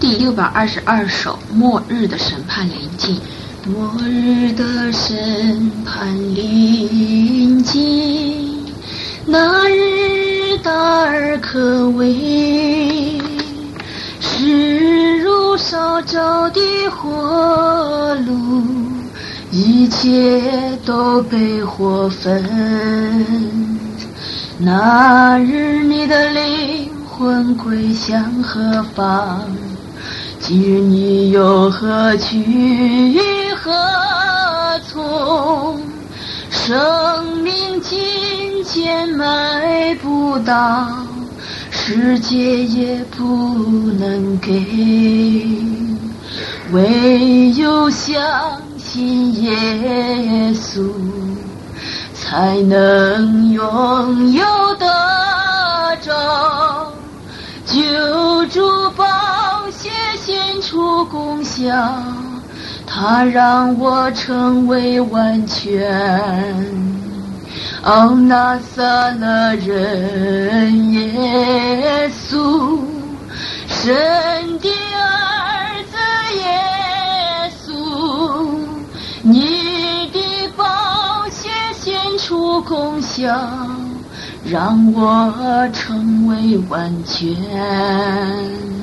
第622首，末日的审判临近。末日的审判临近，那日大而可畏，势如烧着的火炉，一切都被火焚。那日你的灵魂归向何方？今日你又何去何从？生命金钱买不到，世界也不能给，唯有相信耶稣，才能拥有得着救主宝血献出功效，他让我成为完全。哦，拿撒勒人耶稣，神的儿子耶稣，你的宝血献出功效，让我成为完全。